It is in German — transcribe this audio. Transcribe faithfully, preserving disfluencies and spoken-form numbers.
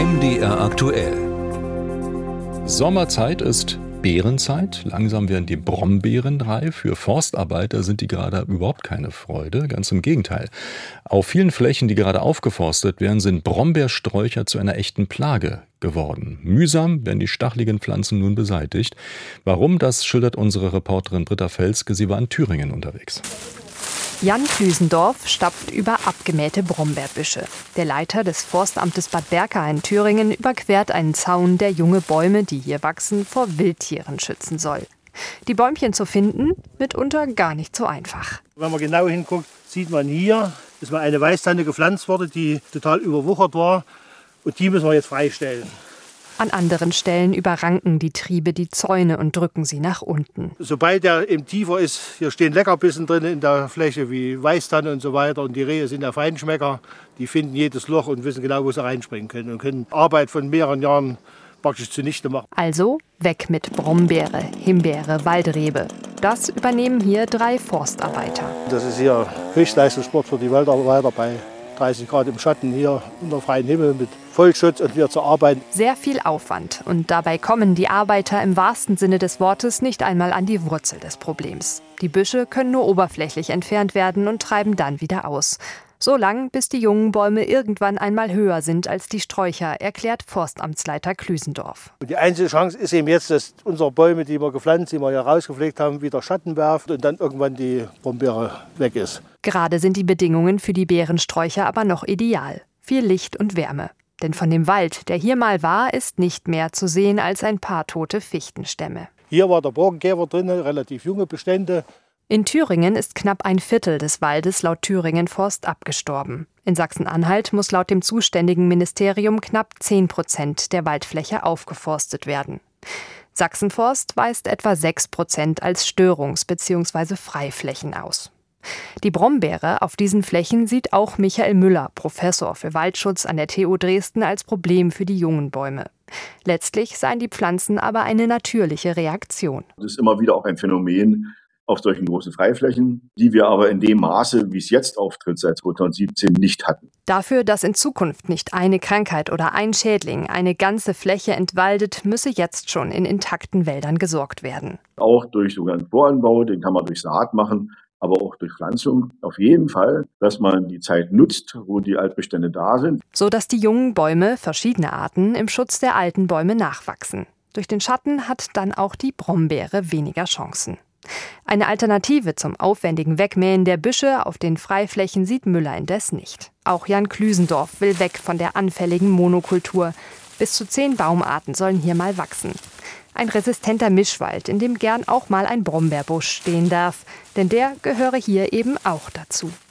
M D R aktuell. Sommerzeit ist Beerenzeit. Langsam werden die Brombeeren reif. Für Forstarbeiter sind die gerade überhaupt keine Freude. Ganz im Gegenteil. Auf vielen Flächen, die gerade aufgeforstet werden, sind Brombeersträucher zu einer echten Plage geworden. Mühsam werden die stacheligen Pflanzen nun beseitigt. Warum, das schildert unsere Reporterin Britta Felske. Sie war in Thüringen unterwegs. Jan Klüsendorf stapft über abgemähte Brombeerbüsche. Der Leiter des Forstamtes Bad Berka in Thüringen überquert einen Zaun, der junge Bäume, die hier wachsen, vor Wildtieren schützen soll. Die Bäumchen zu finden, mitunter gar nicht so einfach. Wenn man genau hinguckt, sieht man hier, ist mal eine Weißtanne gepflanzt worden, die total überwuchert war. Und die müssen wir jetzt freistellen. An anderen Stellen überranken die Triebe die Zäune und drücken sie nach unten. Sobald der eben tiefer ist, hier stehen Leckerbissen drin in der Fläche wie Weißtanne und so weiter. Und die Rehe sind ja Feinschmecker, die finden jedes Loch und wissen genau, wo sie reinspringen können. Und können Arbeit von mehreren Jahren praktisch zunichte machen. Also weg mit Brombeere, Himbeere, Waldrebe. Das übernehmen hier drei Forstarbeiter. Das ist hier Höchstleistungssport für die Waldarbeiter bei dreißig Grad im Schatten hier unter freiem Himmel mit Vollschutz und wieder zu arbeiten. Sehr viel Aufwand und dabei kommen die Arbeiter im wahrsten Sinne des Wortes nicht einmal an die Wurzel des Problems. Die Büsche können nur oberflächlich entfernt werden und treiben dann wieder aus. So lang, bis die jungen Bäume irgendwann einmal höher sind als die Sträucher, erklärt Forstamtsleiter Klüsendorf. Die einzige Chance ist eben jetzt, dass unsere Bäume, die wir gepflanzt, die wir hier rausgepflegt haben, wieder Schatten werfen und dann irgendwann die Brombeere weg ist. Gerade sind die Bedingungen für die Beerensträucher aber noch ideal. Viel Licht und Wärme. Denn von dem Wald, der hier mal war, ist nicht mehr zu sehen als ein paar tote Fichtenstämme. Hier war der Borkenkäfer drin, relativ junge Bestände. In Thüringen ist knapp ein Viertel des Waldes laut Thüringen Forst abgestorben. In Sachsen-Anhalt muss laut dem zuständigen Ministerium knapp zehn Prozent der Waldfläche aufgeforstet werden. Sachsenforst weist etwa sechs Prozent als Störungs- bzw. Freiflächen aus. Die Brombeere auf diesen Flächen sieht auch Michael Müller, Professor für Waldschutz an der T U Dresden, als Problem für die jungen Bäume. Letztlich seien die Pflanzen aber eine natürliche Reaktion. Das ist immer wieder auch ein Phänomen auf solchen großen Freiflächen, die wir aber in dem Maße, wie es jetzt auftritt, seit zweitausendsiebzehn nicht hatten. Dafür, dass in Zukunft nicht eine Krankheit oder ein Schädling eine ganze Fläche entwaldet, müsse jetzt schon in intakten Wäldern gesorgt werden. Auch durch sogenannten Voranbau, den kann man durch Saat machen, aber auch durch Pflanzung. Auf jeden Fall, dass man die Zeit nutzt, wo die Altbestände da sind. So dass die jungen Bäume, verschiedene Arten, im Schutz der alten Bäume nachwachsen. Durch den Schatten hat dann auch die Brombeere weniger Chancen. Eine Alternative zum aufwendigen Wegmähen der Büsche auf den Freiflächen sieht Müller indes nicht. Auch Jan Klüsendorf will weg von der anfälligen Monokultur. Bis zu zehn Baumarten sollen hier mal wachsen. Ein resistenter Mischwald, in dem gern auch mal ein Brombeerbusch stehen darf. Denn der gehöre hier eben auch dazu.